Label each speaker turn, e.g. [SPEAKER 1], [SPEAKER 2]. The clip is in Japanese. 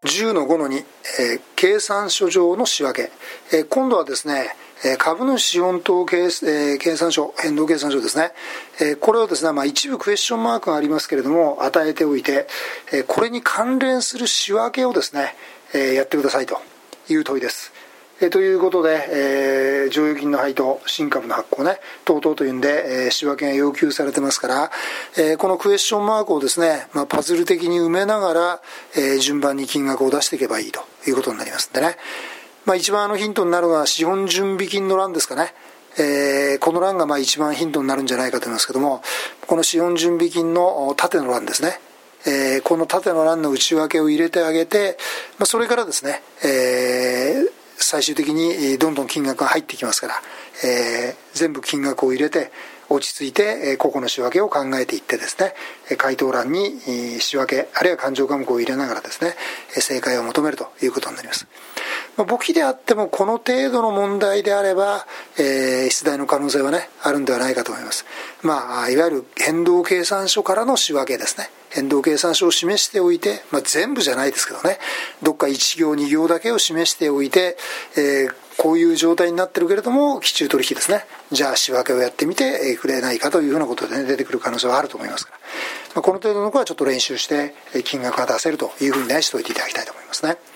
[SPEAKER 1] 10-5-2、計算書上の仕分け、今度はですね、株主資本等計算書、変動計算書ですね、これをですね、一部クエスチョンマークがありますけれども与えておいて、これに関連する仕分けをですね、やってくださいという問いです。ということで、剰余金の配当、新株の発行ね、等々というんで、仕分けが要求されてますから、このクエスチョンマークをですね、パズル的に埋めながら、順番に金額を出していけばいいということになりますんでね。一番ヒントになるのは資本準備金の欄ですかね。この欄が一番ヒントになるんじゃないかと思いますけども、この資本準備金の縦の欄ですね。この縦の欄の内訳を入れてあげて、それからですね、最終的にどんどん金額が入ってきますから、全部金額を入れて落ち着いて個々の仕分けを考えていってですね、回答欄に仕分けあるいは勘定科目を入れながらですね、正解を求めるということになります。簿記であってもこの程度の問題であれば、出題の可能性はねあるんではないかと思います。いわゆる変動計算書からの仕分けですね。変動計算書を示しておいて、全部じゃないですけどね、どっか1行2行だけを示しておいて、こういう状態になってるけれども期中取引ですね、じゃあ仕分けをやってみてくれないかというふうなことで、ね、出てくる可能性はあると思いますから、この程度の子はちょっと練習して金額が出せるというふうにねしておいていただきたいと思いますね。